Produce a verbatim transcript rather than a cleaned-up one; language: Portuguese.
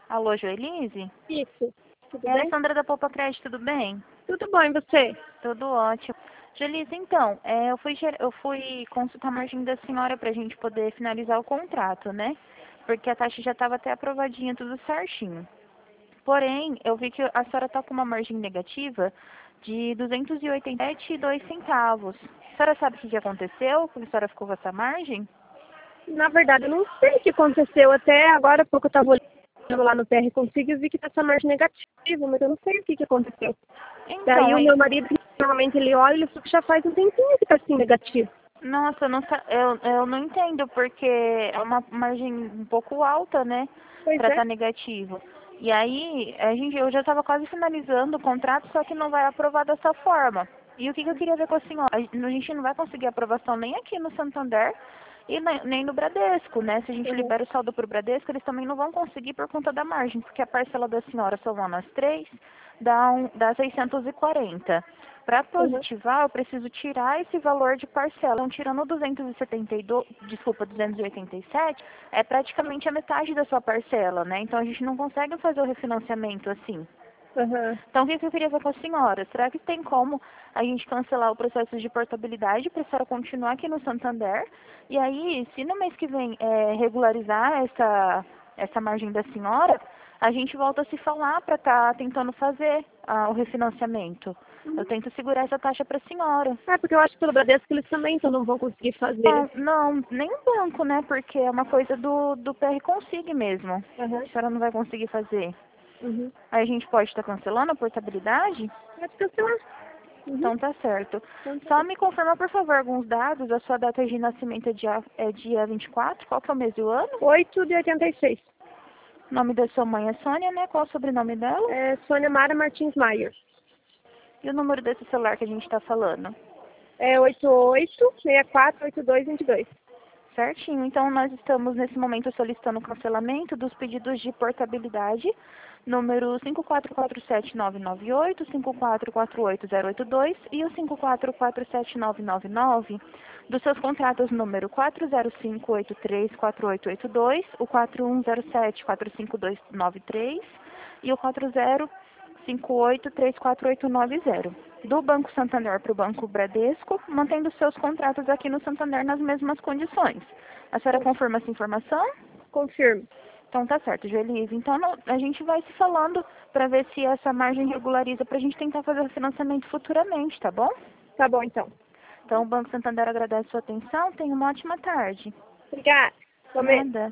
Alô, Joelise? Isso. Tudo É a bem? Alessandra da Poupa Crédito, tudo bem? Tudo bom, e você? Tudo ótimo. Joelise, então, é, eu, fui, ger- eu fui consultar a margem da senhora para a gente poder finalizar o contrato, né? Porque a taxa já estava até aprovadinha, tudo certinho. Porém, eu vi que a senhora está com uma margem negativa de duzentos e oitenta e sete vírgula dois centavos. A senhora sabe o que que aconteceu? Por que a senhora ficou com essa margem? Na verdade, eu não sei o que aconteceu. Até agora há pouco eu estava olhando lá no P R Consigo e vi que está essa margem negativa, mas eu não sei o que, que aconteceu. Daí Então, o hein? meu marido, normalmente ele olha e ele falou que já faz um tempinho que está assim negativo. Nossa, eu não, sa- eu, eu não entendo, porque é uma margem um pouco alta, né, Pois para é. estar negativo. E aí, a gente, eu já estava quase finalizando o contrato, só que não vai aprovar dessa forma. E o que, que eu queria ver com a senhora? A gente não vai conseguir aprovação nem aqui no Santander e nem nem no Bradesco, né? Se a gente Uhum. libera o saldo para o Bradesco, eles também não vão conseguir por conta da margem, porque a parcela da senhora somando as três dá, um, dá seiscentos e quarenta. Para Uhum. positivar, eu preciso tirar esse valor de parcela. Então, tirando duzentos e setenta e dois, desculpa, duzentos e oitenta e sete, é praticamente a metade da sua parcela, né? Então, a gente não consegue fazer o refinanciamento assim. Uhum. Então, o que que eu queria ver com a senhora? Será que tem como a gente cancelar o processo de portabilidade para a senhora continuar aqui no Santander? E aí, se no mês que vem é, regularizar essa, essa margem da senhora, a gente volta a se falar para estar tentando fazer ah, o refinanciamento. Eu tento segurar essa taxa para a senhora. É, porque eu acho que pelo Bradesco eles também então não vão conseguir fazer. Não, não, nem o banco, né? Porque é uma coisa do, do P R Consigne mesmo. Uhum. A senhora não vai conseguir fazer. Uhum. Aí a gente pode estar cancelando a portabilidade? Acho que eu sei lá. Uhum. Então tá certo. Então, tá Só bom. me confirma, por favor, alguns dados. A sua data de nascimento é dia, é dia vinte e quatro. Qual que é o mês e o ano? oito de oitenta e seis. O nome da sua mãe é Sônia, né? Qual é o sobrenome dela? É Sônia Mara Martins Maier. E o número desse celular que a gente está falando? É oito oito seis quatro oito dois dois dois. Certinho. Então, nós estamos, nesse momento, solicitando o cancelamento dos pedidos de portabilidade, número cinco quatro quatro sete nove nove oito, cinco quatro quatro oito zero oito dois e o cinco quatro quatro sete nove nove nove, dos seus contratos número quatro zero cinco oito três quatro oito oito dois, o quatro um zero sete quatro cinco dois nove três e o quatro zero cinco oito três quatro oito nove zero. Do Banco Santander para o Banco Bradesco, mantendo seus contratos aqui no Santander nas mesmas condições. A senhora confirma essa informação? Confirmo. Então tá certo, Joelise. Então não- a gente vai se falando para ver se essa margem regulariza para a gente tentar fazer o financiamento futuramente, tá bom? Tá bom, então. Então o Banco Santander agradece a sua atenção. Tenha uma ótima tarde. Obrigada. Comer. Nada.